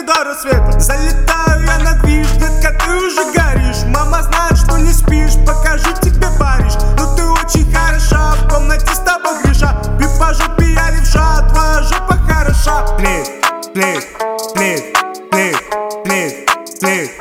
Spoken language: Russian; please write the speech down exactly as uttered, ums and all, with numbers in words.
до рассвета. Залетаю я на движ, детка, ты уже горишь. Мама знает, что не спишь, покажу тебе Париж. Ну ты очень хороша, в комнате с тобой греша. Ты по жопе я левша, твоя жопа хороша. Плит, плит, плит, плит, плит, плит.